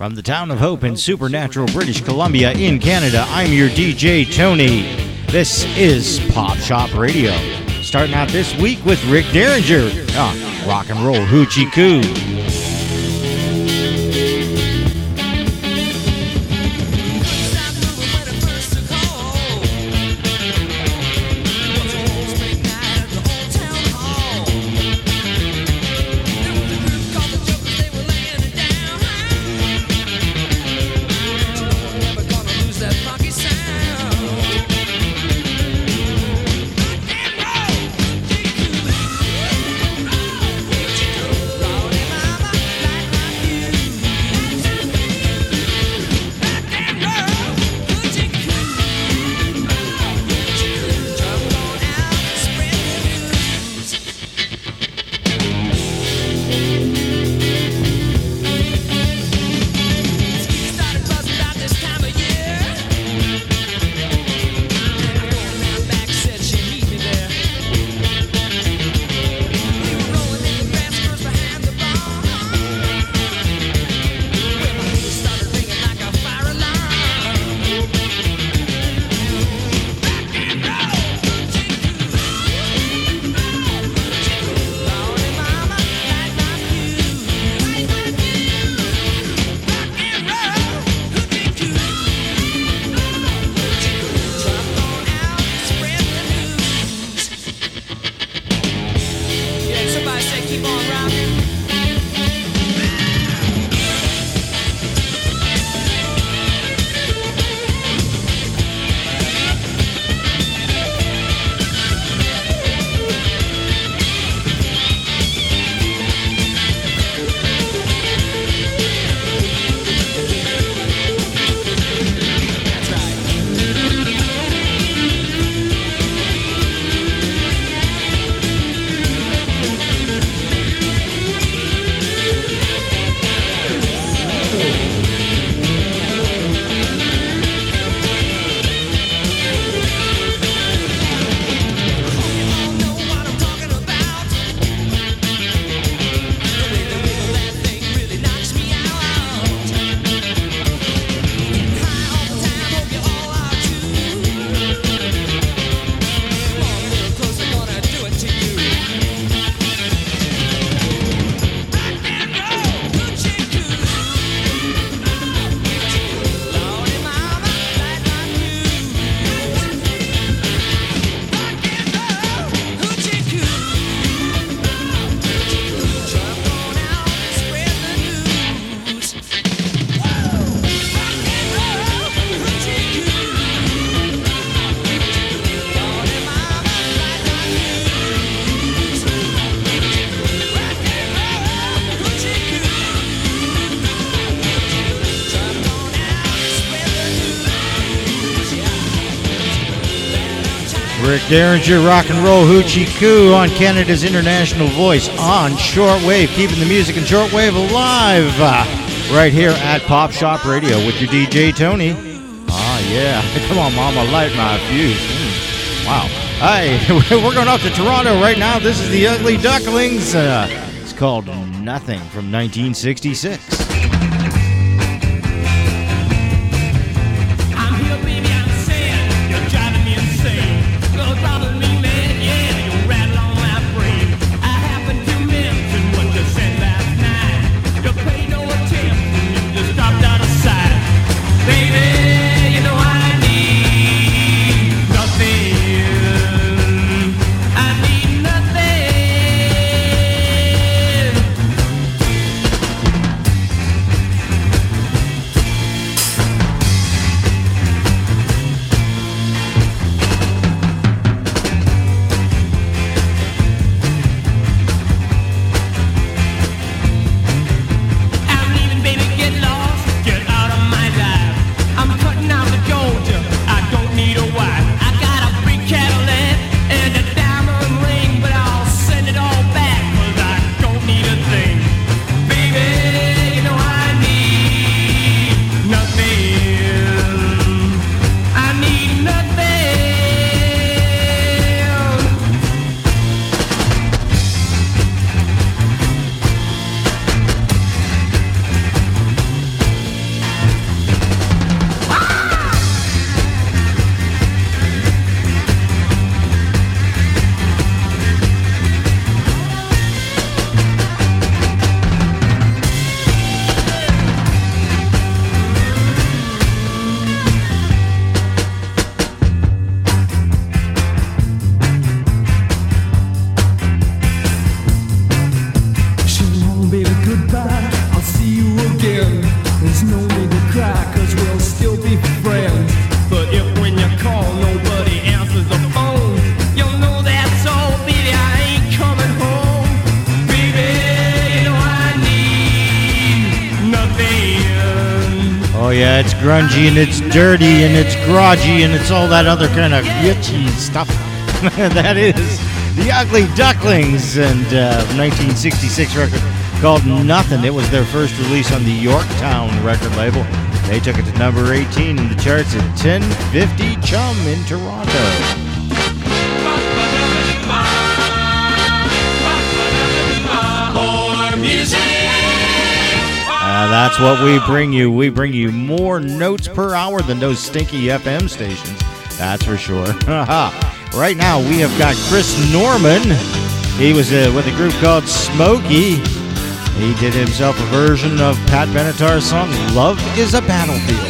From the town of Hope in supernatural British Columbia in Canada, I'm your DJ Tony. This is Pop Shop Radio. Starting out this week with Rick Derringer on Rock and Roll Hoochie Coo. Rick Derringer, Rock and Roll Hoochie Coo on Canada's International Voice on shortwave, keeping the music and shortwave alive right here at Pop Shop Radio with your DJ Tony. Ah, yeah. Come on, Mama, light my fuse. Wow. Hi, we're going out to Toronto right now. This is the Ugly Ducklings. It's called Nothing from 1966. yeah, it's grungy and it's dirty and it's groggy and it's all that other kind of yucky stuff. That is the Ugly Ducklings and 1966 record called Nothing. It was their first release on the Yorktown record label. They took it to number 18 in the charts at 1050 Chum in Toronto. That's what we bring you. We bring you more notes per hour than those stinky FM stations. That's for sure. Right now, we have got Chris Norman. He was with a group called Smokey. He did himself a version of Pat Benatar's song, Love is a Battlefield.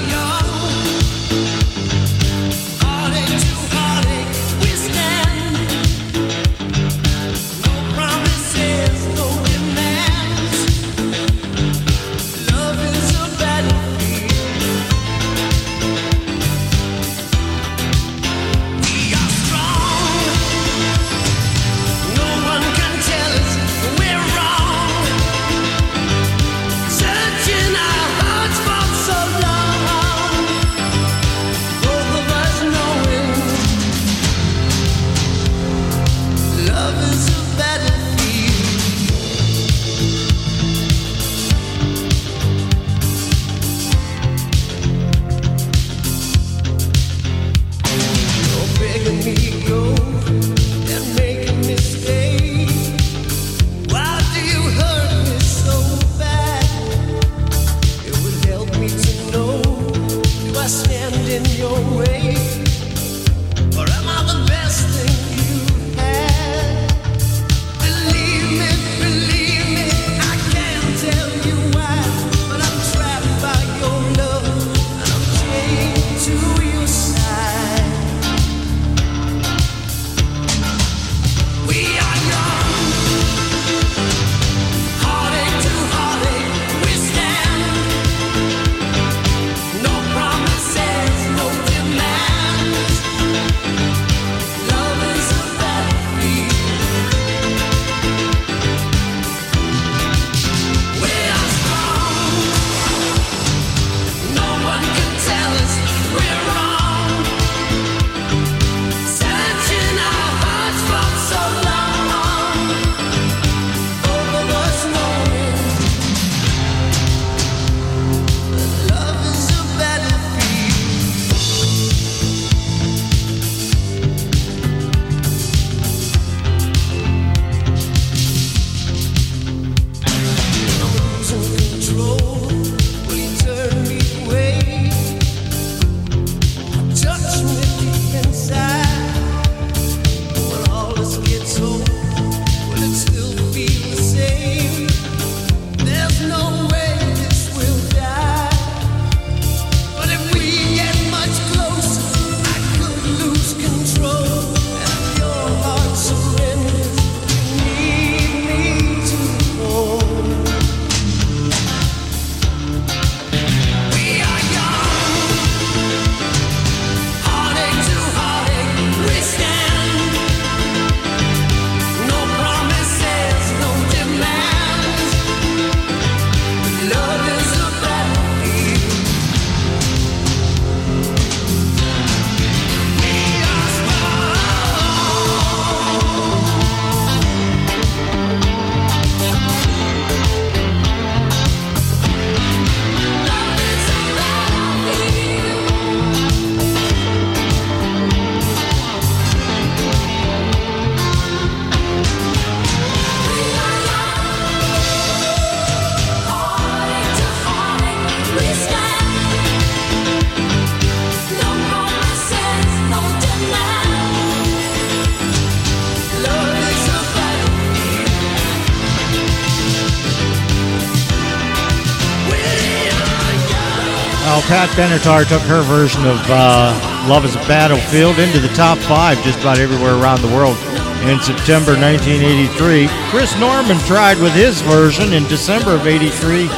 Pat Benatar took her version of Love is a Battlefield into the top 5 just about everywhere around the world in September 1983. Chris Norman tried with his version in December of 83.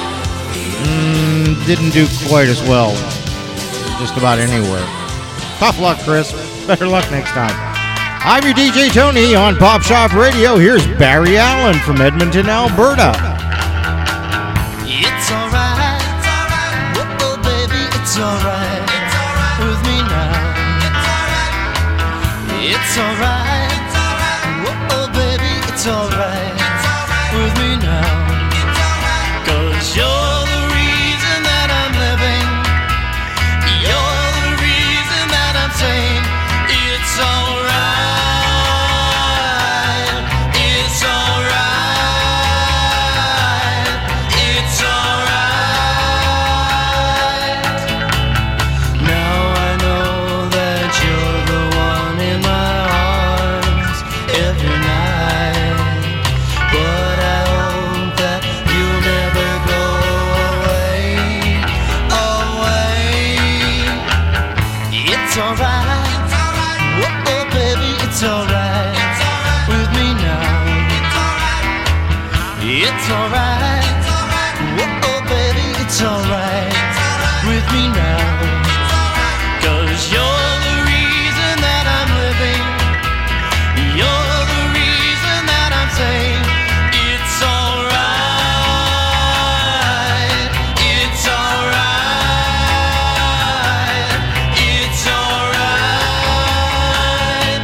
Didn't do quite as well just about anywhere. Tough luck, Chris. Better luck next time. I'm your DJ Tony on Pop Shop Radio. Here's Barry Allen from Edmonton, Alberta. It's alright, whoa, baby, it's It's alright with me now. It's alright. Oh, baby, it's alright with me now. 'Cause you're the reason that I'm living. You're the reason that I'm saying it's alright. It's alright. It's alright. Now I know that you're the one in my arms every night. But I hope that you'll never go away, away. It's alright. Oh, baby, it's alright with me now. It's alright. Oh, baby, it's alright with me now. 'Cause you're the reason that I'm living. You're the reason that I'm saying it's alright. It's alright. It's alright.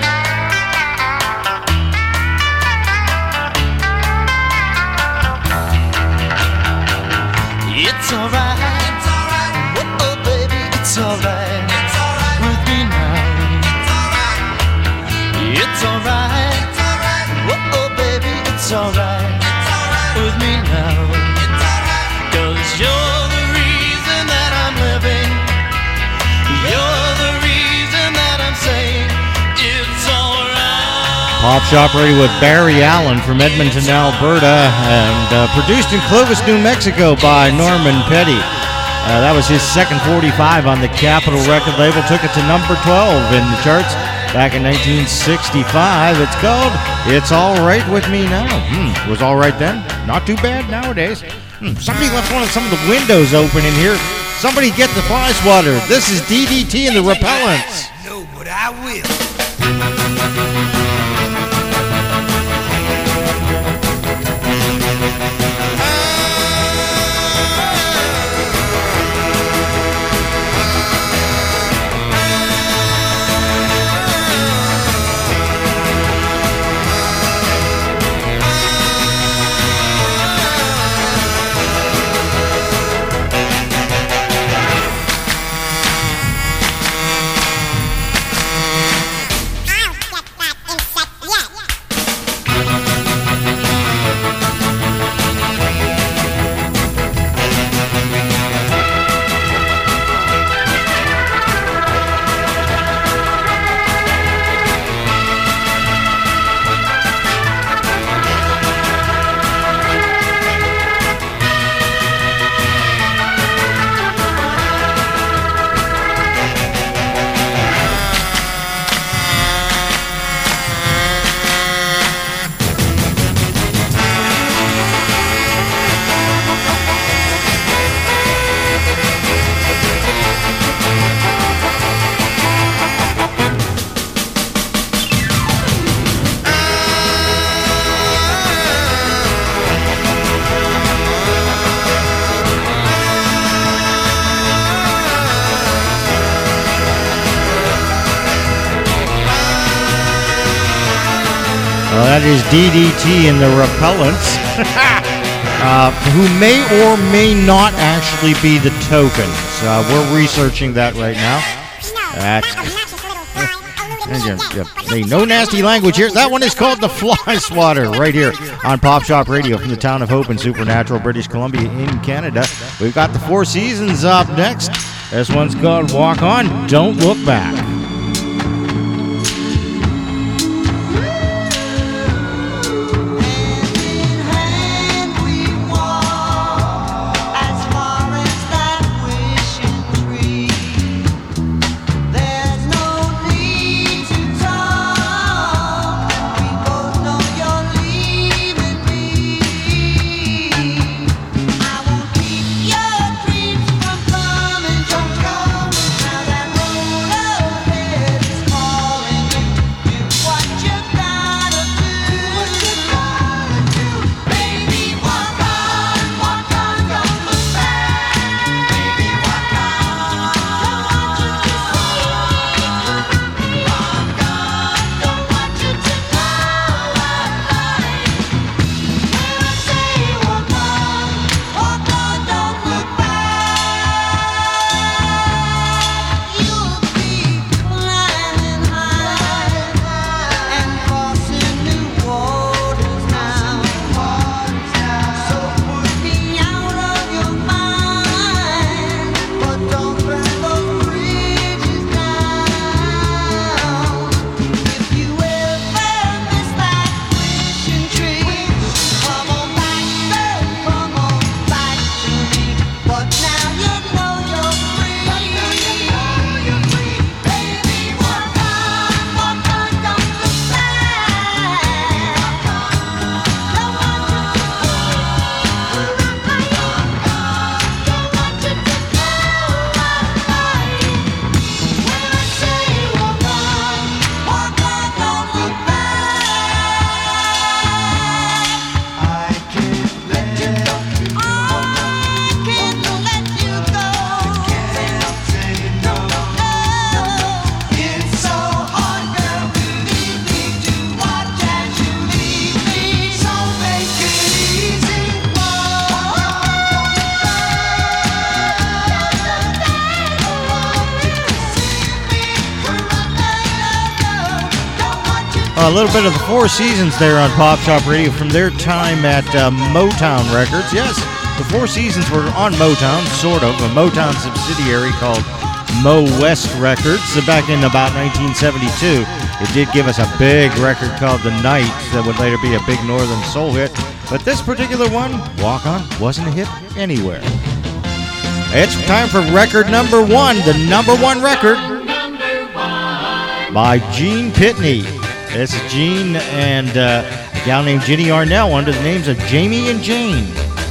It's alright. Oh, baby, it's alright with me now. It's alright. Oh, baby, it's alright with me now. 'Cause you're the reason that I'm living. You're the reason that I'm saying it's alright. Pop Shop Radio with Barry Allen from Edmonton, Alberta, and produced in Clovis, New Mexico by Norman Petty. That was his second 45 on the Capitol record label. Took it to number 12 in the charts back in 1965. It's called It's All Right With Me Now. It was all right then. Not too bad nowadays. Somebody left some of the windows open in here. Somebody get the fly swatter. This is DDT and the Repellents. No, but I will. Well, that is DDT and the Repellents, who may or may not actually be the Tokens. We're researching that right now. No nasty language here. That one is called the Fly Swatter right here on Pop Shop Radio from the town of Hope in Supernatural, British Columbia in Canada. We've got the Four Seasons up next. This one's called Walk On, Don't Look Back. Your dreams from coming, don't come. Now that road A little bit of the Four Seasons there on Pop Shop Radio from their time at Motown Records. Yes, the Four Seasons were on Motown, sort of, a Motown subsidiary called Mo West Records back in about 1972. It did give us a big record called The Night that would later be a big Northern Soul hit, but this particular one, Walk On, wasn't a hit anywhere. It's time for record number one, the number one record by Gene Pitney. This is Gene and a gal named Ginny Arnell under the names of Jamie and Jane.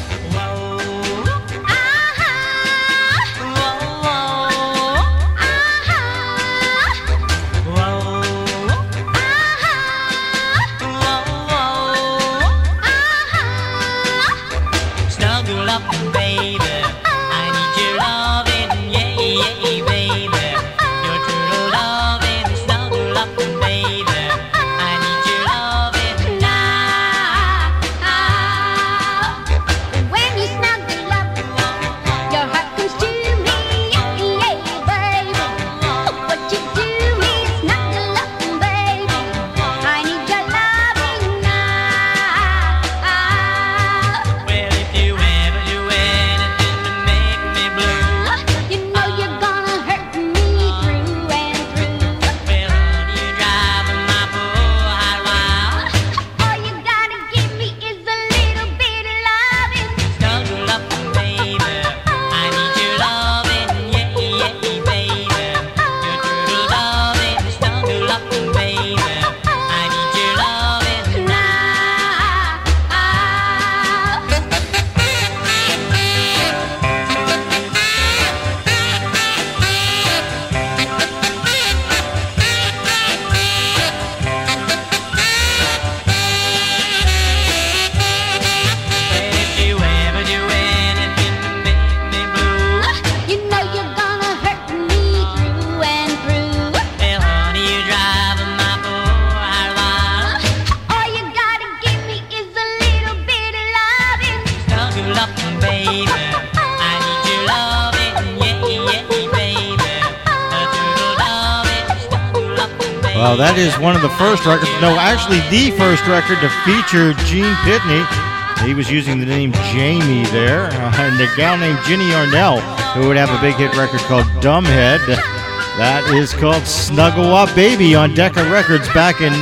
Well, that is one of the first records, no, actually the first record to feature Gene Pitney. He was using the name Jamie there, and a gal named Ginny Arnell, who would have a big hit record called Dumbhead. That is called Snuggle Up Baby on Decca Records back in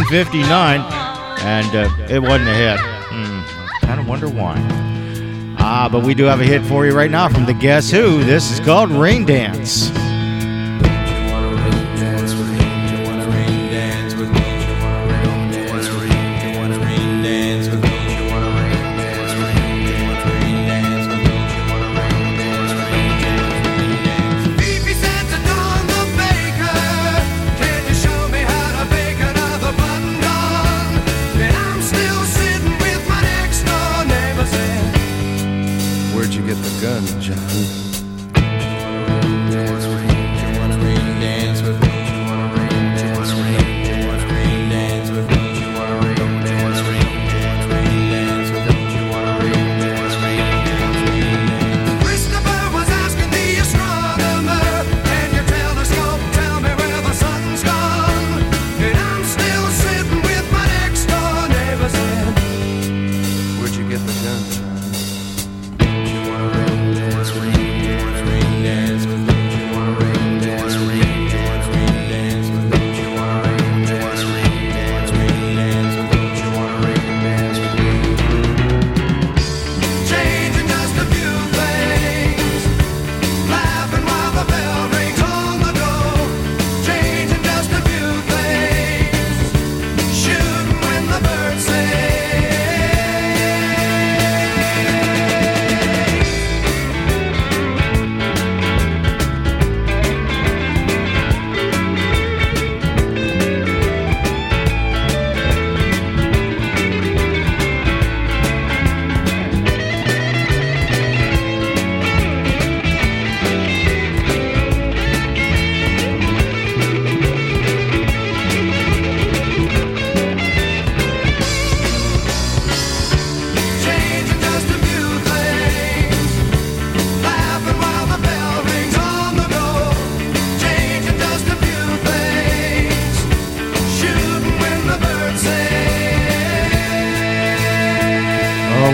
1959, and it wasn't a hit. Kind of wonder why. But we do have a hit for you right now from the Guess Who. This is called Rain Dance. Where'd you get the gun, John?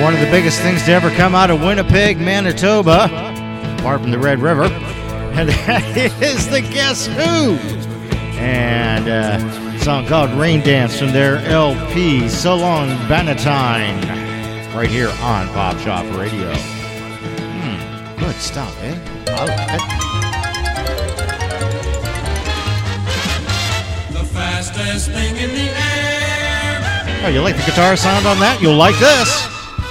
one of the biggest things to ever come out of Winnipeg, Manitoba, apart from the Red River, and that is the Guess Who, and a song called Rain Dance from their LP, So Long Bannatyne, right here on Pop Shop Radio. Good stuff, eh? I like it. The fastest thing in the air. Oh, you like the guitar sound on that? You'll like this.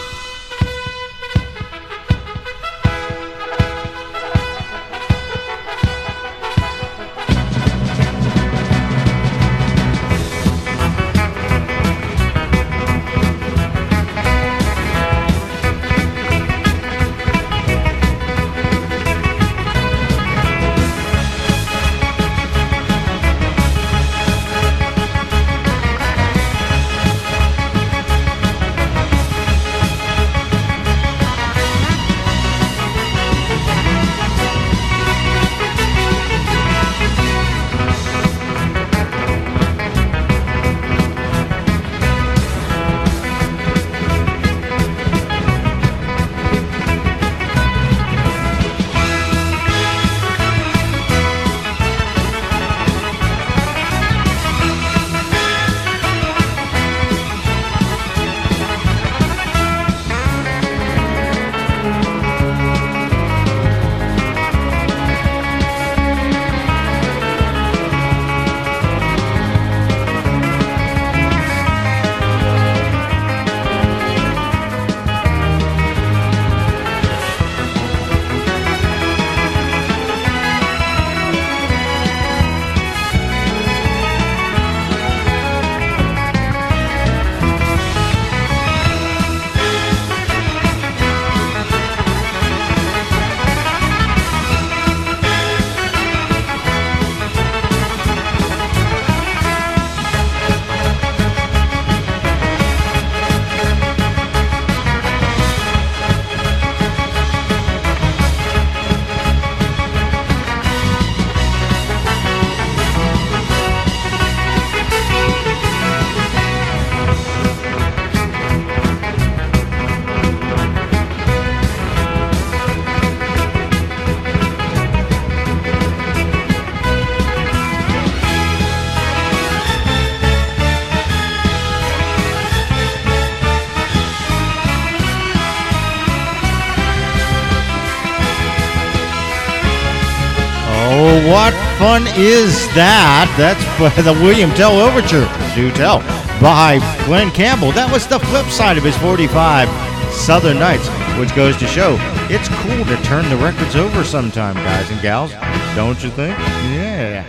What fun is that? That's the William Tell Overture, do tell, by Glenn Campbell. That was the flip side of his 45, Southern Nights, which goes to show it's cool to turn the records over sometime, guys and gals. Don't you think? Yeah.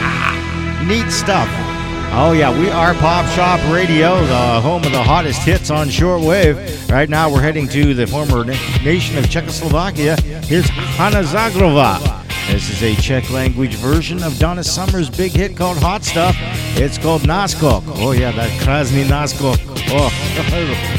Neat stuff. Oh, yeah, we are Pop Shop Radio, the home of the hottest hits on shortwave. Right now, we're heading to the former nation of Czechoslovakia. Here's Hanna Zagrova. This is a Czech language version of Donna Summer's big hit called Hot Stuff. It's called Naskok. Oh, yeah, that Krasny Naskok. Oh,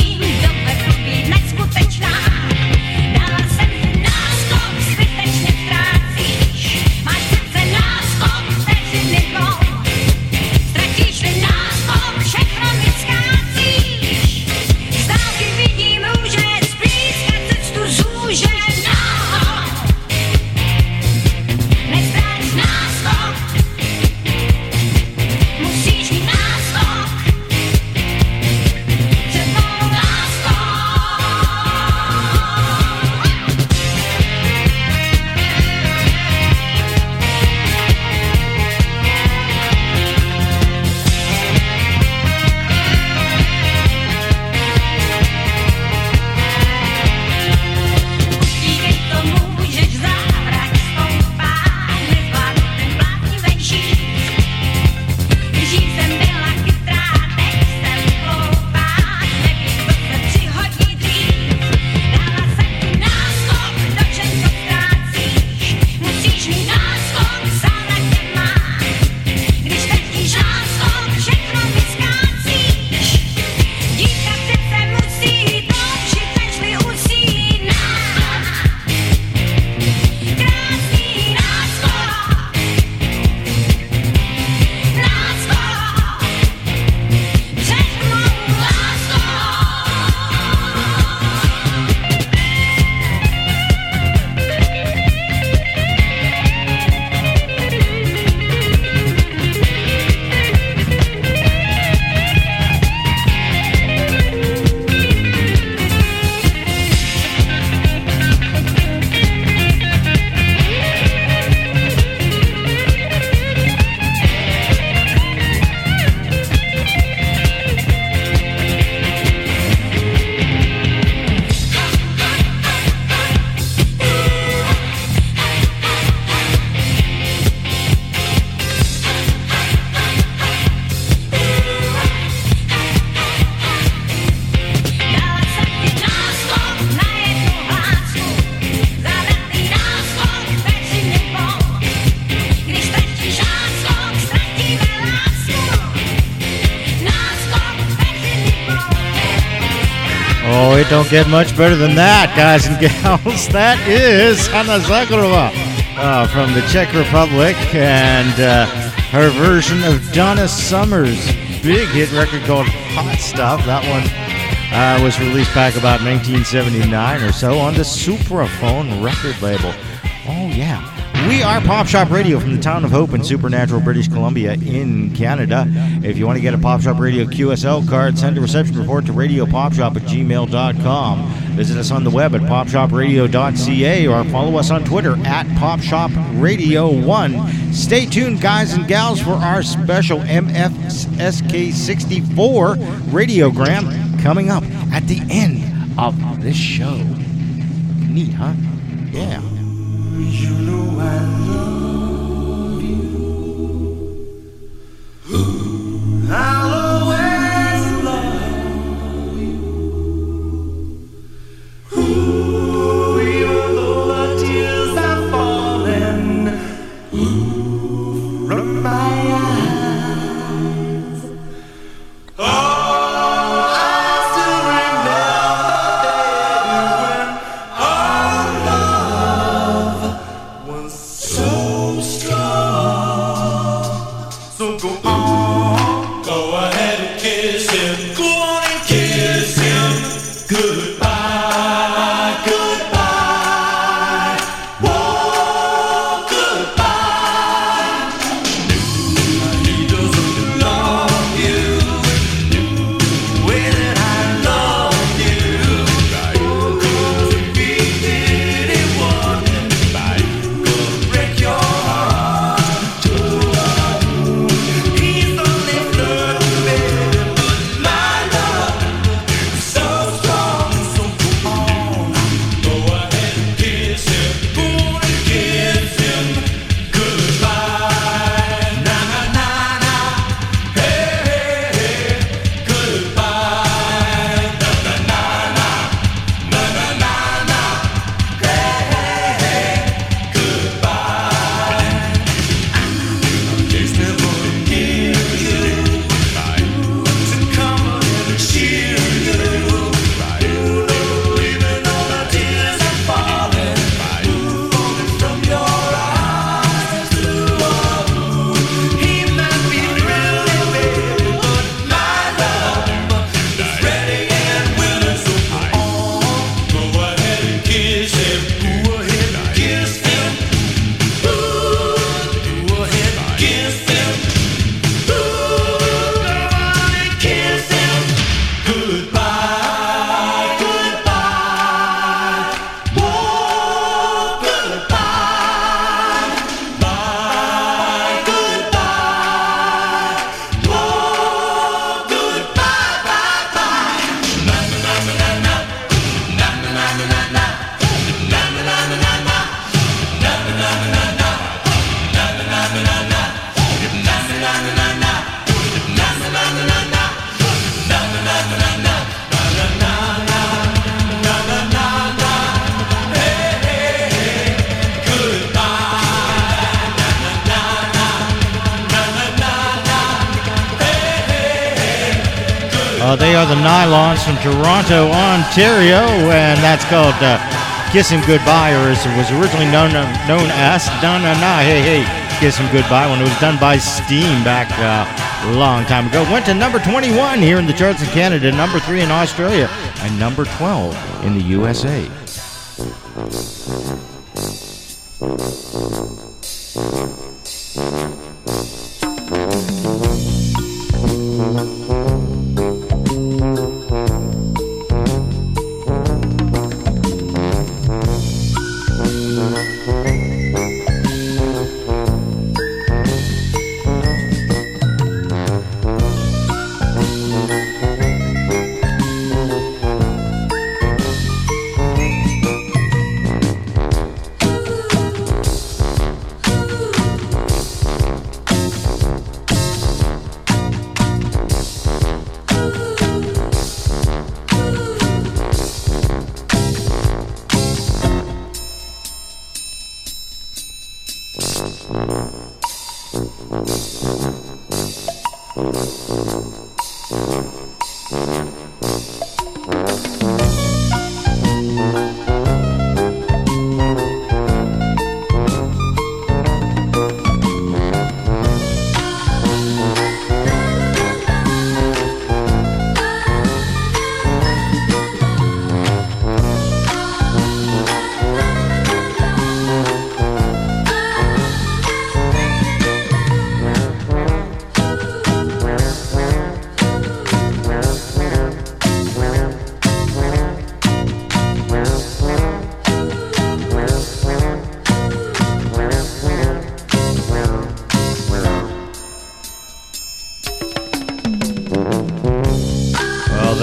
Neskutečná, dala jsem náskok, zbytečně It don't get much better than that, guys and gals. That is Hanna Zagrova from the Czech Republic and her version of Donna Summer's big hit record called Hot Stuff. That one was released back about 1979 or so on the Supraphone record label. Oh, yeah. We are Pop Shop Radio from the town of Hope in Supernatural, British Columbia in Canada. If you want to get a Pop Shop Radio QSL card, send a reception report to radiopopshop@gmail.com. Visit us on the web at popshopradio.ca or follow us on Twitter at popshopradio1. Stay tuned, guys and gals, for our special MFSK64 radiogram coming up at the end of this show. Neat, huh? Yeah. You know I love you. I'll always love you. Even though the tears are falling from my eyes. Oh, I still remember the day when our love was so strong. So go on, Go ahead and kiss him. Go on and kiss him. Goodbye, goodbye. Whoa, goodbye. He doesn't love you the way that I love you. 'Cause if he did, he wouldn't break your heart. He's only flirting, baby, but my love is so strong. So go on, go ahead and kiss him. Go on and kiss him. Goodbye, na na na na. Hey hey hey. Goodbye, na na na na. Na na na na. Hey hey hey. Goodbye. There's never give you to come and cheer you. Even though the tears are falling from your eyes. He might be really baby, but my love is ready and willing. So go on, go ahead and kiss him. Go ahead and kiss him. Go ahead and kiss him. Go on and kiss him. Goodbye, goodbye. Whoa, goodbye. Bye, goodbye. Whoa, goodbye, bye, bye. Na na na na na. Na na na na na. Na na na na na. Na na na na na. Na na na na na. Na na na na na. Na na na na na. Na na na na na. Na na na na. Na na na na. Hey hey hey. Goodbye. Na na na na. Na na na na. Hey hey hey. They are the Nylons from Toronto, Ontario, and that's called Kiss Him Goodbye, or as it was originally known as Na Na Na Hey Hey Kiss Him Goodbye, when it was done by Steam back a long time ago. Went to number 21 here in the charts in Canada, number 3 in Australia, and number 12 in the USA.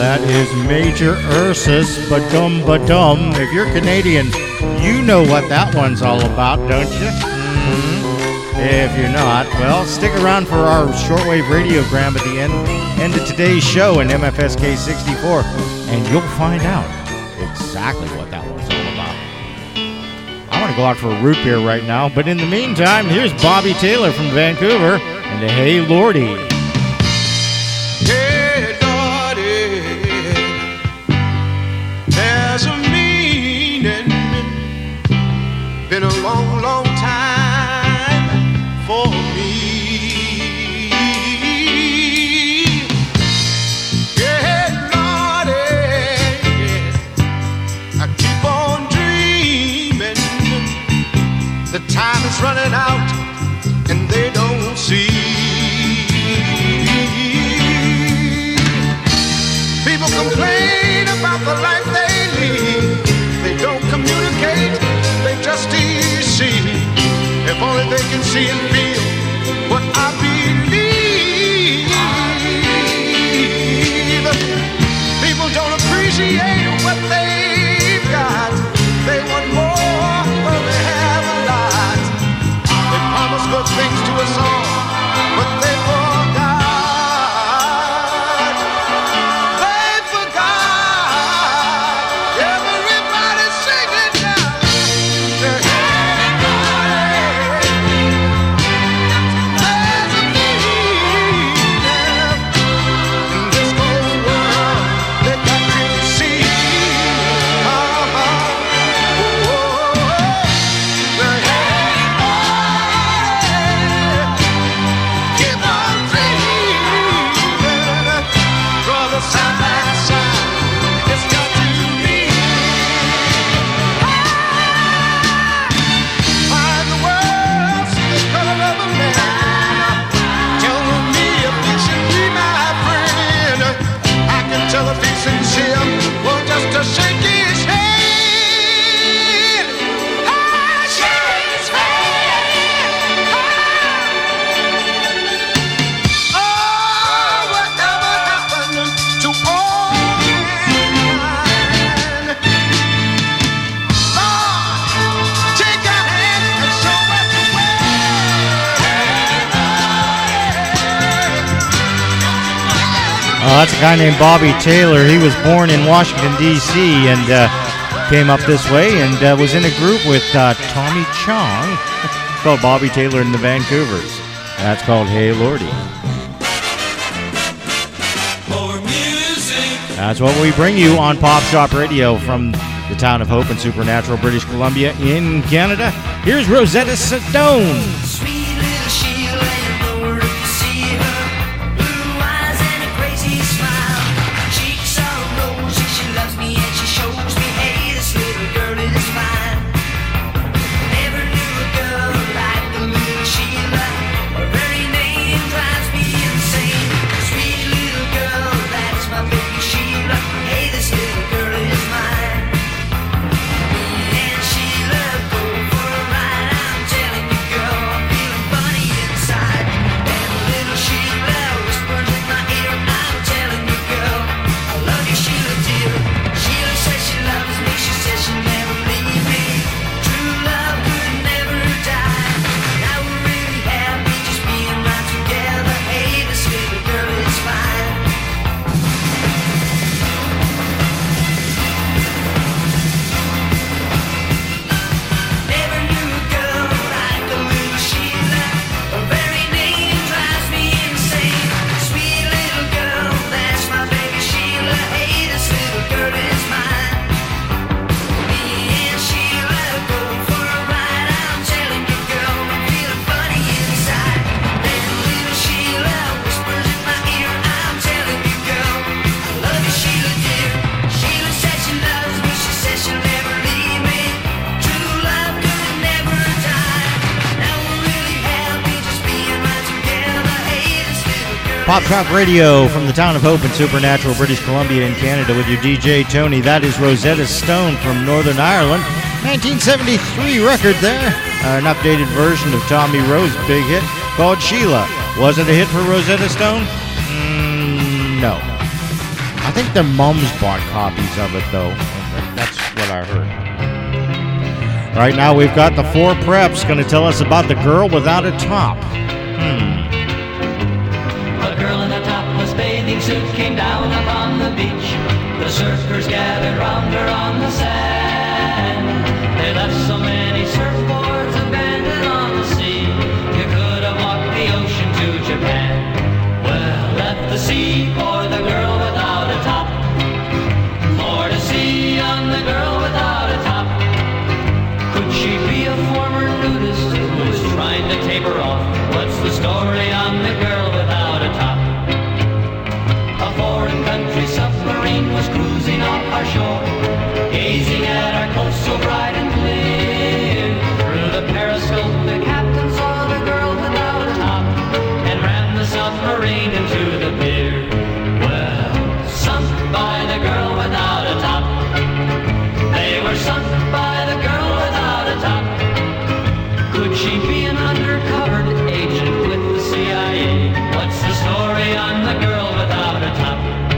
that is Major Ursus, Badum Badum. If you're Canadian, you know what that one's all about, don't you? If you're not, well, stick around for our shortwave radiogram at the end of today's show in MFSK 64, and you'll find out exactly what that one's all about. I want to go out for a root beer right now, but in the meantime, here's Bobby Taylor from Vancouver and Hey Lordy. Hey Lordy, there's a meaning, been a long, long time for me. Yeah, Lordy, I keep on dreaming. The time is running out and they don't see. People complain about the life they lead. They don't communicate, they just deceive. If only they can see and feel what I believe. People don't appreciate what they've got. They want more, but they have a lot. They promise good things to us all, but they forgot. They forgot. Everybody sing it now. There's a meaning in this whole world. They got to see. Keep on dreaming, brother, side by side. It's got to be. Why in the world see the color of a man? Tell me if he should be my friend. I can tell if he's sincere, or just to shake his hand. Shake his hand. Oh, whatever happened to all mankind? Lord, take our hand and show us the way. That's a guy named Bobby Taylor. He was born in Washington, D.C., and came up this way and was in a group with Tommy Chong. It's called Bobby Taylor and the Vancouvers. That's called Hey Lordy. More music. That's what we bring you on Pop Shop Radio from the town of Hope in Supernatural, British Columbia in Canada. Here's Rosetta Stone. Sweet little Sheila, you know her if you see her. Blue eyes and a crazy smile. Cheeks all rosy, she loves me and she shows me, hey, this little girl is mine. Never knew a girl like the little Sheila. Her very name drives me insane. Sweet little girl, that's my baby Sheila. Hey, this little girl is mine. Me and Sheila go for a ride. I'm telling you, girl, I'm feeling funny inside. And little Sheila whispers in my ear. I'm telling you, girl, I love you, Sheila dear. Sheila says she loves me. She says she'll never leave me. True love could never die. Now we're really happy just being right together. Hey, this little girl is mine. Never knew a girl like a little Sheila. Her very name drives me insane. Sweet little girl, that's my baby Sheila. Hey, this little girl is mine. Me and Sheila go for a ride. I'm telling you, girl, I'm feeling funny inside. Then little Sheila whispers in my ear. I'm telling you, girl, I love you, Sheila dear. Sheila says she loves me. She says she'll never leave me. True love could never die. Now we're really happy just being right together. Hey, this little girl. Pop Shop Radio from the town of Hope in Supernatural, British Columbia in Canada with your DJ Tony. That is Rosetta Stone from Northern Ireland. 1973 record there. An updated version of Tommy Rowe's big hit called Sheila. Was it a hit for Rosetta Stone? No. I think their mums bought copies of it, though. That's what I heard. Right now, we've got the Four Preps going to tell us about the girl without a top. A girl in a topless bathing suit came down upon the beach. The surfers gathered round her on the sand. They left so many surfboards abandoned on the sea. You could have walked the ocean to Japan. Well, left the sea for the girl without a top. More to see on the girl without a top. Could she be a former nudist who is trying to taper off? What's the story on the girl without a top? A foreign country submarine was cruising off our shore, gazing at our coast so bright and clear. Through the periscope the captain saw the girl without a top and ran the submarine into the pier. Well, sunk by the girl without a top. They were sunk by the girl without a top. Could she be an undercover agent with the CIA? What's the story on the girl without a top?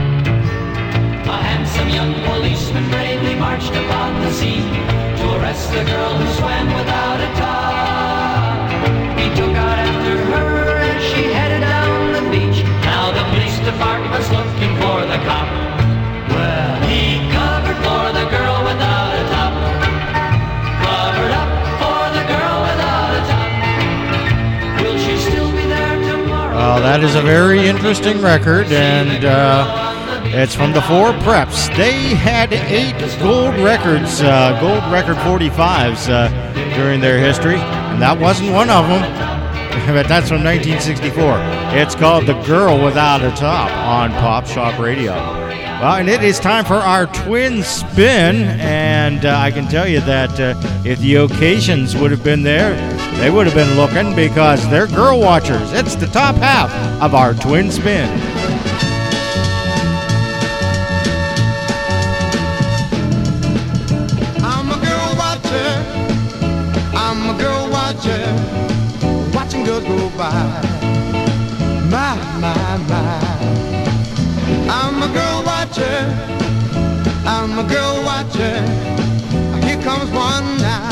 A handsome young policeman bravely marched upon the scene to arrest the girl who swam without a top. He took out after her as she headed down the beach. Now the police department's looking for the cop. Well, he covered for the girl without a top. Covered up for the girl without a top. Will she still be there tomorrow? Well, that is a very interesting record, and it's from the Four Preps. They had 8 gold records, gold record 45s during their history, and that wasn't one of them. But that's from 1964. It's called The Girl Without a Top on Pop Shop Radio. Well, and it is time for our twin spin, and I can tell you that if the occasions would have been there, they would have been looking because they're girl watchers. It's the top half of our twin spin. I'm a girl watcher. I'm a girl watcher. Watching girls go by. My, my, my. I'm a girl watcher. I'm a girl watcher. Here comes one now.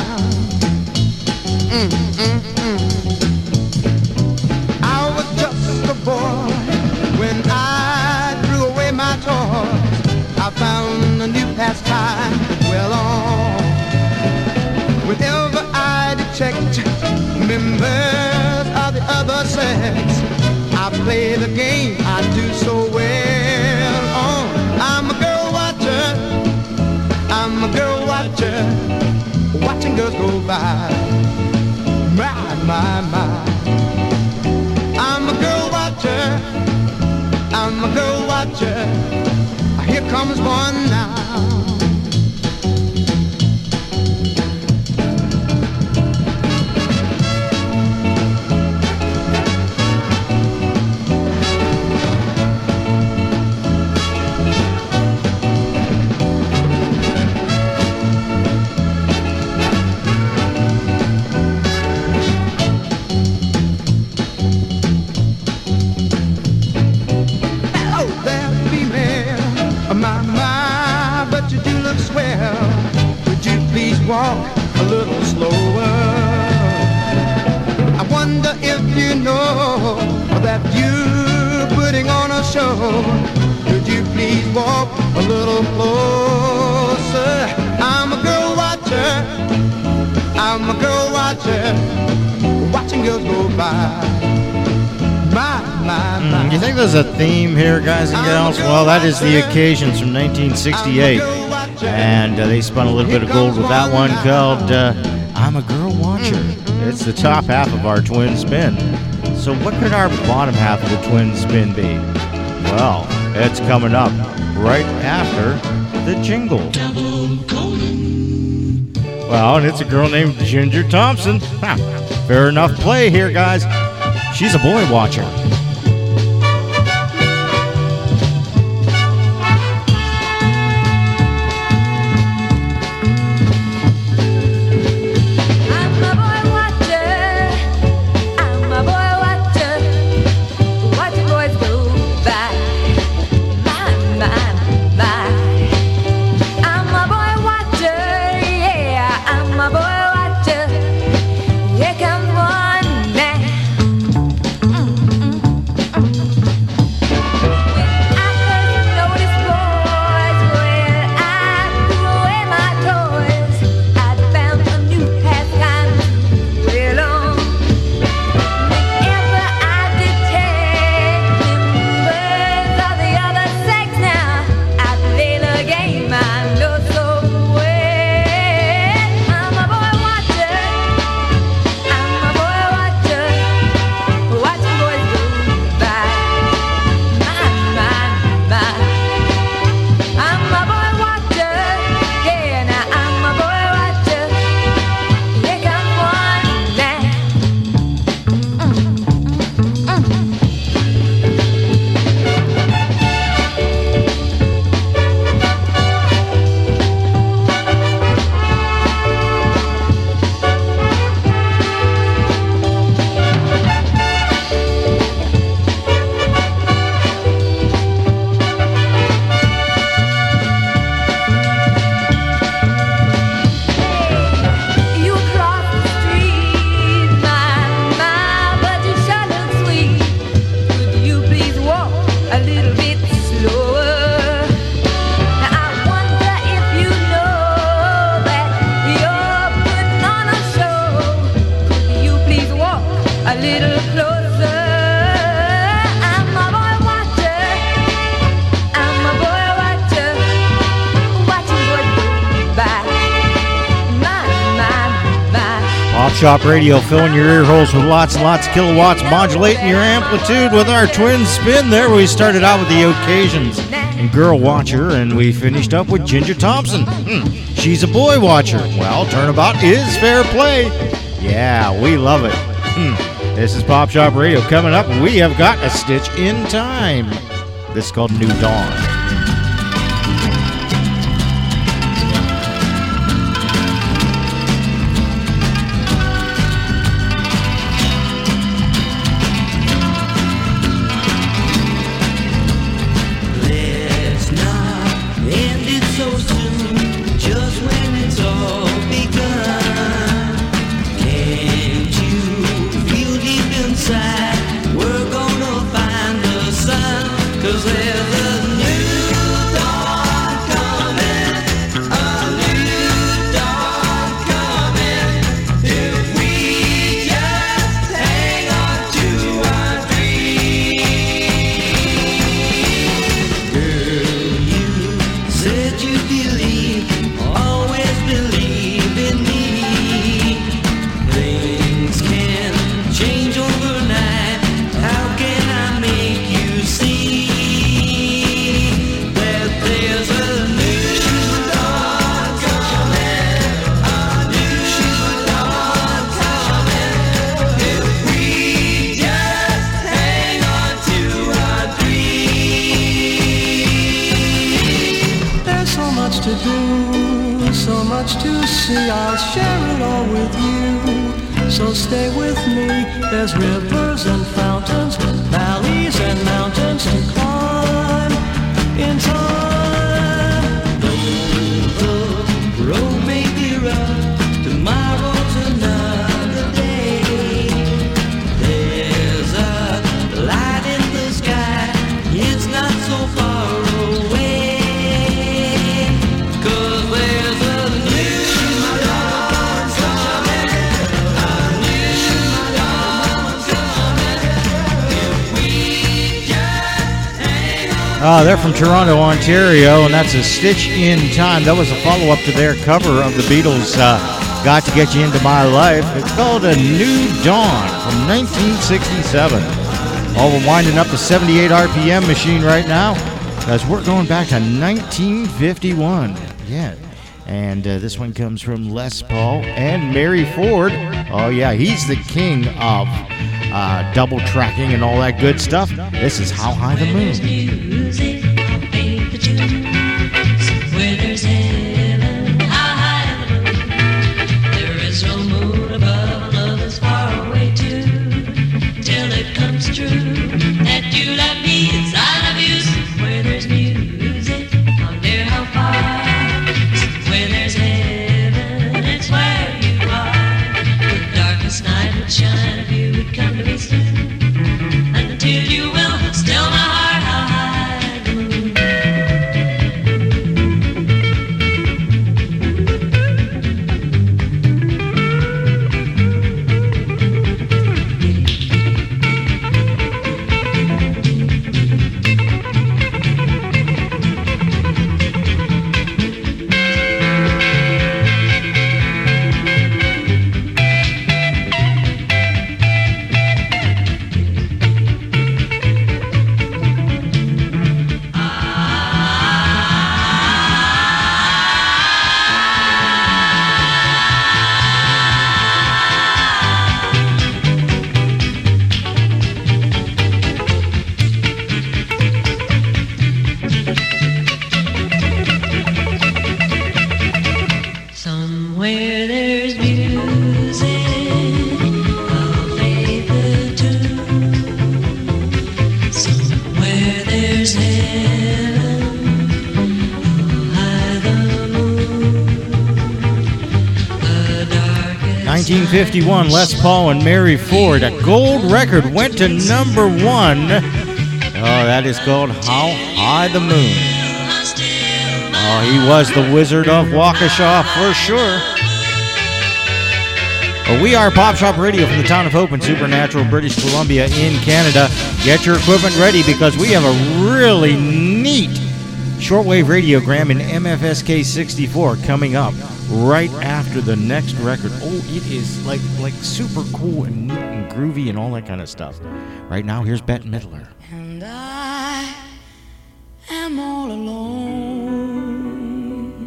I was just a boy when I threw away my toys. I found a new pastime well on. Whenever I detect members of the other sex, I play the game I do so well on. I'm a girl watcher. I'm a girl watcher. Watching girls go by. My, my, my. I'm a girl watcher. I'm a girl watcher. Here comes one now. Walk a little slower. I wonder if you know that you're putting on a show. Could you please walk a little closer? I'm a girl watcher. I'm a girl watcher. Watching girls go by. My, my, my. You think there's a theme here, guys and gals? Well, that is The Occasions from 1968. And they spun a little bit of gold with that one called I'm a Girl Watcher. It's the top half of our twin spin. So what could our bottom half of the twin spin be? Well, it's coming up right after the jingle. Well, and it's a girl named Ginger Thompson. Fair enough play here, guys. She's a boy watcher. Watching boys go by. My, my, Pop Shop Radio, filling your ear holes with lots and lots of kilowatts, modulating your amplitude with our twin spin. There we started out with The Occasions and Girl Watcher, and we finished up with Ginger Thompson. She's a boy watcher. Well, turnabout is fair play. Yeah, we love it. This is Pop Shop Radio. Coming up, we have got A Stitch in Time. This is called New Dawn. They're from Toronto, Ontario, and that's A Stitch in Time. That was a follow-up to their cover of the Beatles' Got to Get You Into My Life. It's called A New Dawn from 1967. Oh, we're winding up the 78 RPM machine right now as we're going back to 1951. Yeah. And this one comes from Les Paul and Mary Ford. Oh, yeah, he's the king of double tracking and all that good stuff. This is How High the Moon. Where there's heaven, how high the moon. There is no moon above, love is far away too. Till it comes true that you love me as I love you. Where there's music, I wonder how far. Where there's heaven, it's where you are. The darkest night would shine if you would come to me soon. And until you will, still my heart, how high the moon. Somewhere there's music, a favorite tune. Somewhere there's heaven, high the moon. The darkest 1951, Les Paul and Mary Ford. A gold record went to number one. Oh, that is called How High the Moon. Oh, he was the Wizard of Waukesha for sure. Well, we are Pop Shop Radio from the town of Hope in Supernatural, British Columbia in Canada. Get your equipment ready because we have a really neat shortwave radiogram in MFSK 64 coming up right after the next record. Oh, it is like super cool and neat and groovy and all that kind of stuff. Right now, here's Bette Midler. And I am all alone.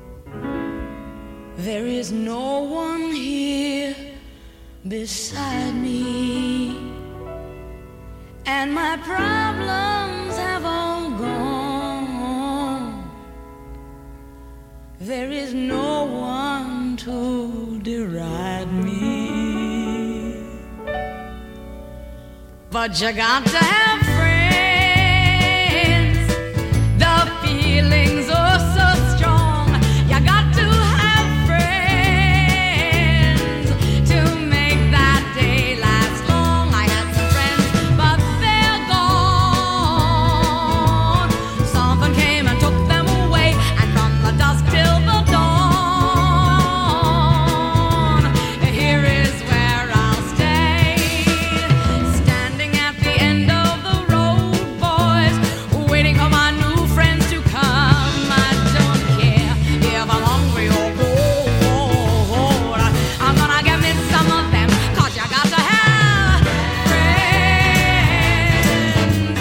There is no one here beside me, and my problems have all gone. There is no one to deride me, but you got to have friends. The feelings are so strong. You got to have friends to make that day last long. I had some friends, but they're gone. Something came and took them away, and from the dusk till the dawn, here is where I'll stay, standing at the end of the road, boys, waiting for my new friends to come. I don't care if I'm hungry or cold. I'm gonna give me some of them, 'cause you got to have friends.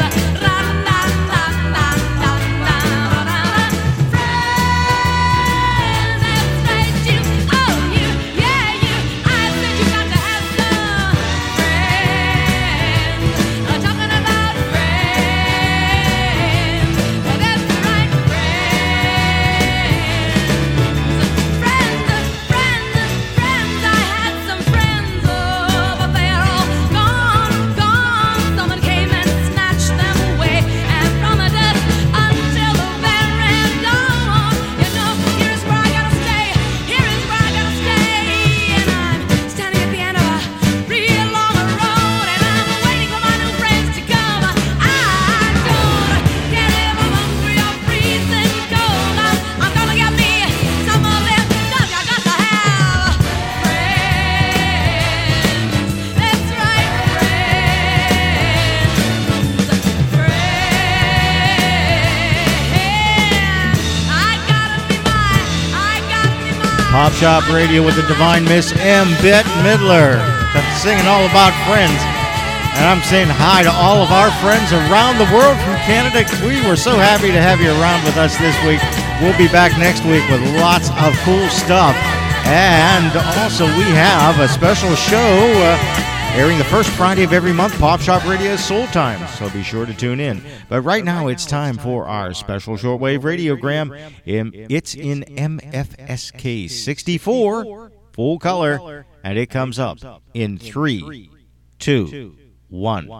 Friends, that's right, you. Oh, you, yeah, you. I said you got to have some friends. I'm talking about friends. That's right, friends. I had some friends, but they're all gone. Someone came and snatched them away, and from the dusk until the very dawn, you know, here's where I gotta stay. Here is where I gotta stay, and I'm standing at the end of a real long road, and I'm waiting for my new friends to come. I don't care if I'm hungry or freezing cold. I'm gonna get me some of them, 'cause you got to have friends. That's right, friends. I gotta be mine. Pop Shop Radio with the Divine Miss M. Bette Midler, singing all about friends. And I'm saying hi to all of our friends around the world from Canada. We were so happy to have you around with us this week. We'll be back next week with lots of cool stuff. And also, we have a special show airing the first Friday of every month, Pop Shop Radio's Soul Time. So be sure to tune in. But right now, it's time for our special shortwave radiogram. It's in MFSK 64, full color, and it comes up in 3, 2, 1.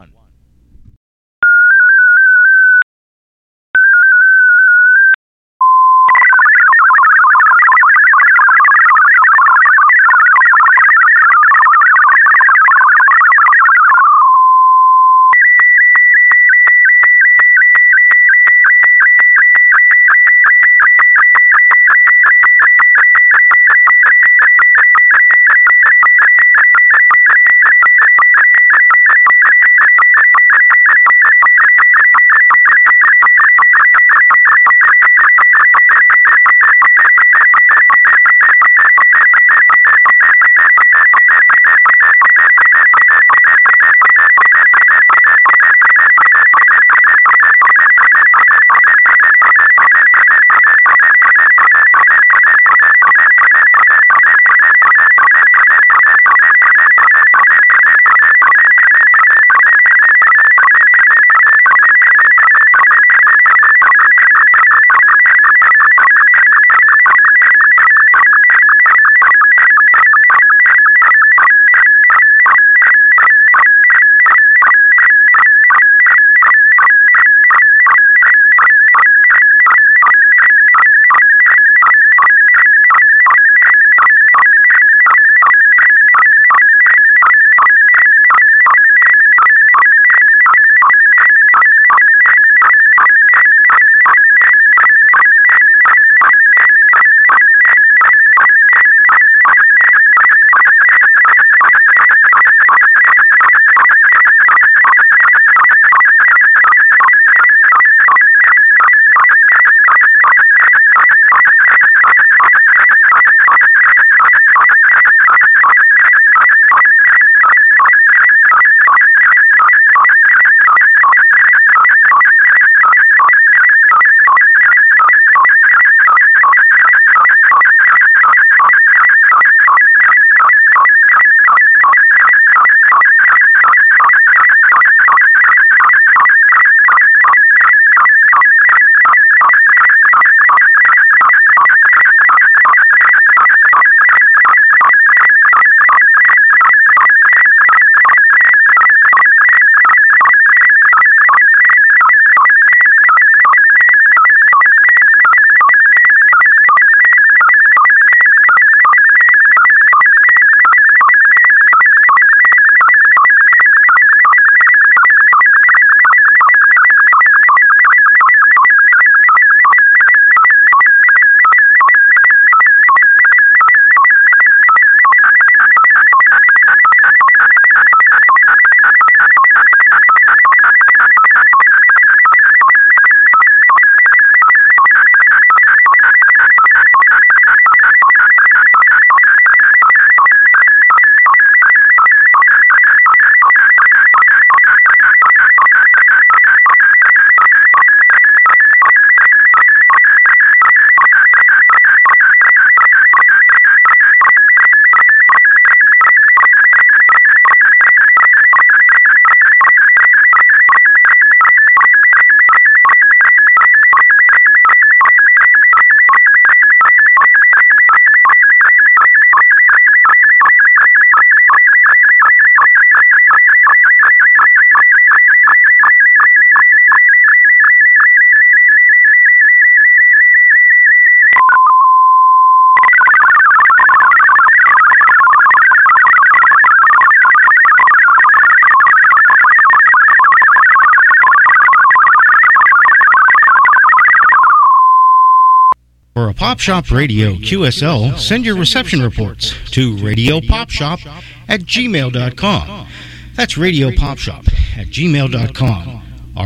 Pop Shop Radio QSL, send your reception reports to radiopopshop@gmail.com. That's radiopopshop@gmail.com.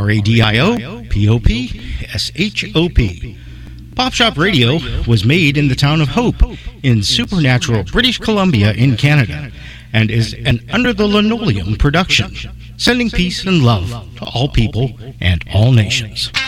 RADIOPOPSHOP. Pop Shop Radio was made in the town of Hope in Supernatural, British Columbia in Canada, and is an Under the Linoleum production, sending peace and love to all people and all nations.